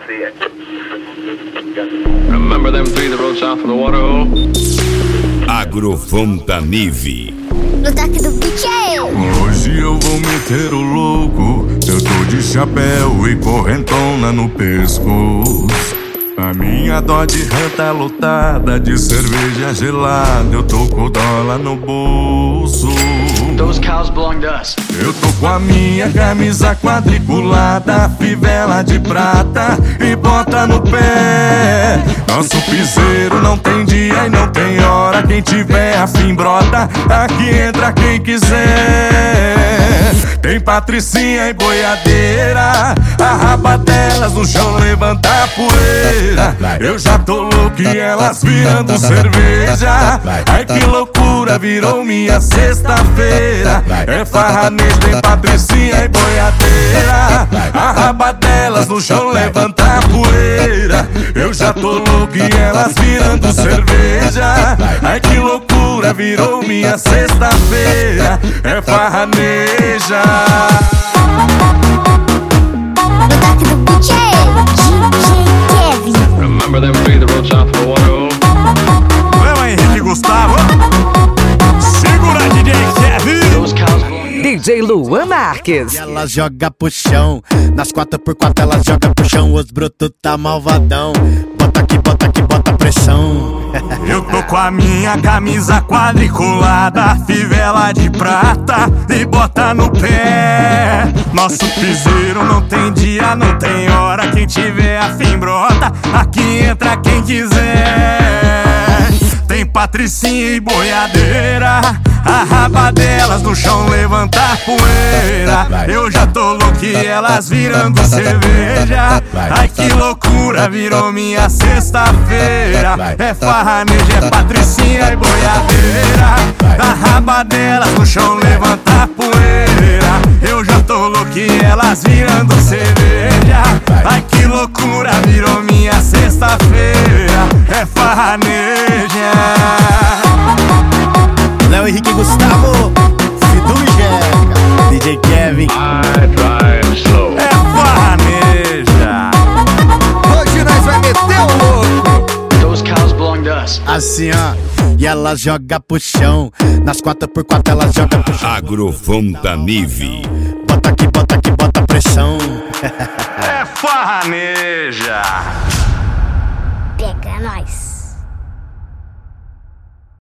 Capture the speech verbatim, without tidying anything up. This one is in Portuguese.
Remember them three that rode south of the waterhole? Agrofontanive. No toque do bicheiro. Hoje eu vou meter o louco. Eu tô de chapéu e correntona no pescoço. A minha Dodge Ram tá lotada de cerveja gelada. Eu tô com dólar no bolso. Those cows belong to us. Eu tô com a minha camisa quadriculada, fivela de prata e bota no pé. Nosso piseiro não tem dia e não tem hora. Quem tiver afim brota, aqui entra quem quiser. Tem patricinha e boiadeira, a raba delas no chão levanta a poeira. Eu já tô louco e elas virando cerveja. Ai que loucura, virou minha sexta-feira. É farranejo, tem patricinha e boiadeira, a raba delas no chão levanta a poeira. Eu já tô louco e elas virando cerveja. Ai que loucura, virou minha sexta-feira. É farraneja. No toque do bicheiro. D J Kevin. Remember them three that rode south of the waterhole? Vamos, Henrique Gustavo. Segura, D J Kevin. Those cows belong D J Luan Marques. E ela joga pro chão, nas quatro por quatro ela joga pro chão. Os brutos tá malvadão, bota aqui, bota aqui, bota pressão. Eu tô com a minha camisa quadriculada, fivela de prata e bota no pé. Nosso piseiro não tem dia, não tem hora. Quem tiver afim brota, aqui entra quem quiser. Tem patricinha e boiadeira, a raba delas no chão levanta a poeira. Eu já tô louco e elas virando cerveja. Ai que loucura, virou minha sexta-feira. É farranejo, é patricinha e boiadeira, a raba delas no chão levanta a poeira. Eu já tô louco e elas virando cerveja. Ai que loucura, virou minha sexta-feira. É farraneja. Léo Henrique Gustavo, Fidu e Jeca, D J Kevin. I drive slow. É farraneja. Hoje nós vai meter o louco. Those cows belong to us. Assim ó, e ela joga pro chão, nas quatro por quatro ela joga pro chão. Agrofontanive. Bota aqui, bota aqui, bota pressão. É farraneja. Pega nós.